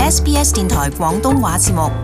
SBS 電台廣東話節目。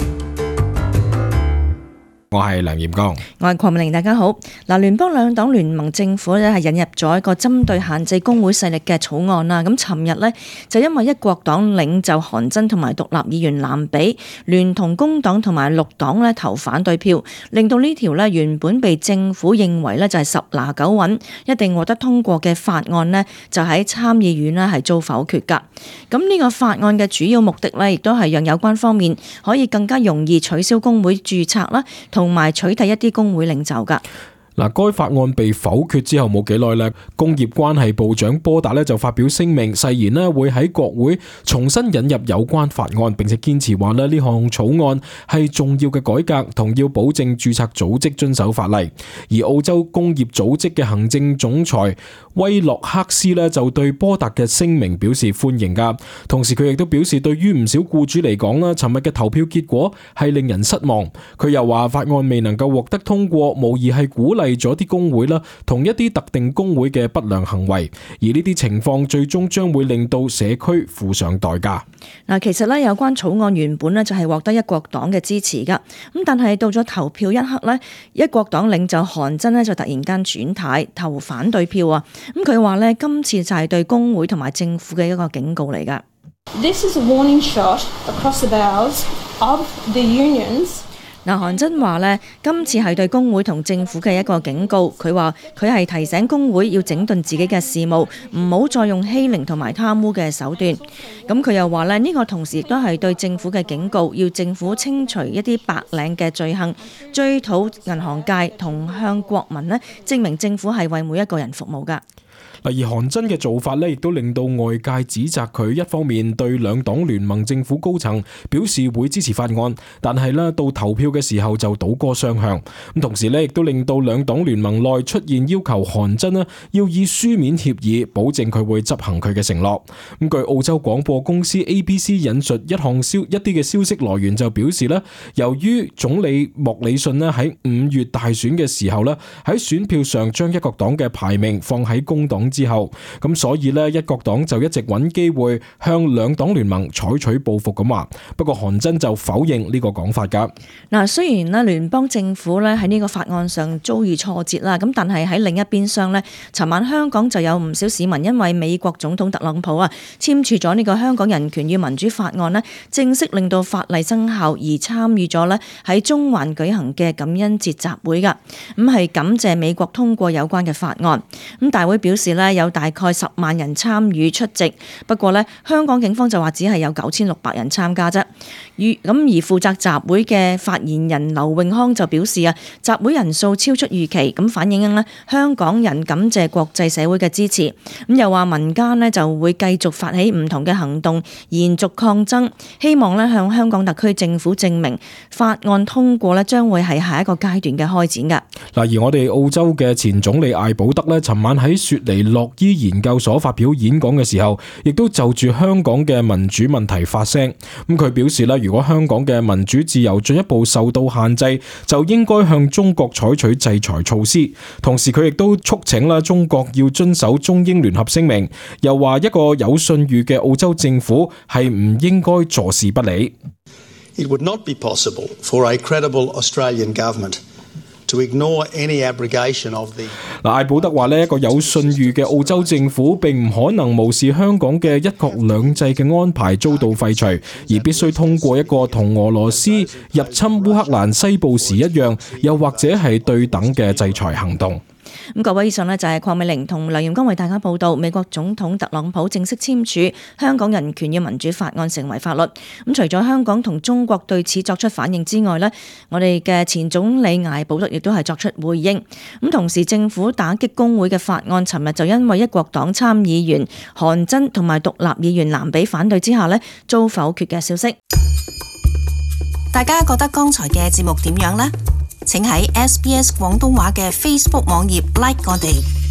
我係梁炎剛， 我係鄺美玲，大家好。聯邦兩黨聯盟政府咧係引入咗一個針對限制工會勢力嘅草案啦。咁尋日呢，就因為一國黨領袖韓真同埋獨立議員藍比聯同工黨同埋綠黨咧投反對票，令到呢條咧原本被政府認為咧就係十拿九穩一定獲得通過嘅法案呢，就喺參議院咧係遭否決㗎。咁呢個法案嘅主要目的呢，亦都係讓有關方面可以更加容易取消工會註冊啦，同埋取締一啲工會領袖㗎。 該法案被否決之後冇幾耐咧，工業關係部長波達咧就發表聲明，誓言咧會喺國會重新引入有關法案，並且堅持話咧呢項草案係重要嘅改革，同要保證註冊組織遵守法例。而澳洲工業組織嘅行政總裁威洛克斯咧就對波達嘅聲明表示歡迎㗎，同時佢亦都表示對於唔少僱主嚟講啦，尋日嘅投票結果係令人失望。佢又話法案未能夠獲得通過，無疑係鼓勵咗啲工會啦，同一啲特定工會嘅不良行為，而呢啲情況最終將會令到社區付上代價。 其實咧有關草案原本咧就係獲得一國黨嘅支持噶，咁但係到咗投票一刻咧，一國黨領袖韓真咧就突然間轉軚投反對票啊！咁佢話咧今次就係對工會同埋政府嘅一個警告嚟噶。 This is a warning shot across the bows of the unions. 韓真話咧，今次係對工會同政府嘅一個警告。佢話佢係提醒工會要整頓自己嘅事務，唔好再用欺凌同埋貪污嘅手段。咁佢又話咧，呢個同時亦都係對政府嘅警告，要政府清除一啲白領嘅罪行，追討銀行界，同向國民咧證明政府係為每一個人服務㗎。 而韓真嘅做法咧，亦都令到外界指責佢一方面對兩黨聯盟政府高層表示會支持法案，但係咧到投票嘅時候就倒戈雙向。咁同時咧，亦都令到兩黨聯盟內出現要求韓真咧要以書面協議保證佢會執行佢嘅承諾。咁據澳洲廣播公司 ABC 引述一啲嘅消息來源就表示咧，由於總理莫里遜咧喺5月大選嘅時候咧喺選票上將一國黨嘅排名放喺工黨之後，咁所以呢，一國黨就一直揾機會向兩黨聯盟採取報復咁話。不過韓真就否認呢個講法噶。 雖然呢聯邦政府呢喺呢個法案上遭遇挫折啦，咁但係喺另一邊廂呢，尋晚香港就有唔少市民因為美國總統特朗普簽署咗呢個香港人權與民主法案呢，正式令到法例生效而參與咗呢喺中環舉行嘅感恩節集會噶，咁係感謝美國通過有關嘅法案。咁大會表示呢，有大概10萬人參與出席，不過呢，香港警方就話只係有9600人參加啫。而負責集會嘅發言人劉永康就表示集會人數超出預期，咁反映呢香港人感謝國際社會嘅支持。咁又話民間呢就會繼續發起唔同嘅行動，延續抗爭，希望呢向香港特區政府證明法案通過呢將會係下一個階段嘅開展噶。 而我哋澳洲嘅前總理艾保德呢，尋晚喺雪梨諾伊研究所發表演講嘅時候，亦都就住香港嘅民主問題發聲。咁佢表示如果香港嘅民主自由進一步受到限制，就應該向中國採取制裁措施。同時佢亦都促請中國要遵守中英聯合聲明，又話一個有信譽嘅澳洲政府係唔應該坐視不理。 It would not be possible for a credible Australian government to ignore any abrogation of the 艾保德話一個有信譽嘅澳洲政府並唔可能無視香港嘅一國兩制嘅安排遭到廢除，而必須通過一個同俄羅斯入侵烏克蘭西部時一樣，又或者係對等嘅制裁行動。 各位，以上呢就係鄺美玲同梁炎剛為大家報道，美國總統特朗普正式簽署香港人權與民主法案成為法律。除咗香港同中國對此作出反應之外呢，我哋嘅前總理艾保德亦都係作出回應。同時政府打擊工會嘅法案，尋日就因為一國黨參議員韓真同埋獨立議員藍比反對之下呢，遭否決嘅消息。 大家覺得剛才嘅節目點樣呢？請喺 SBS 廣東話嘅 Facebook 網頁 like 我哋。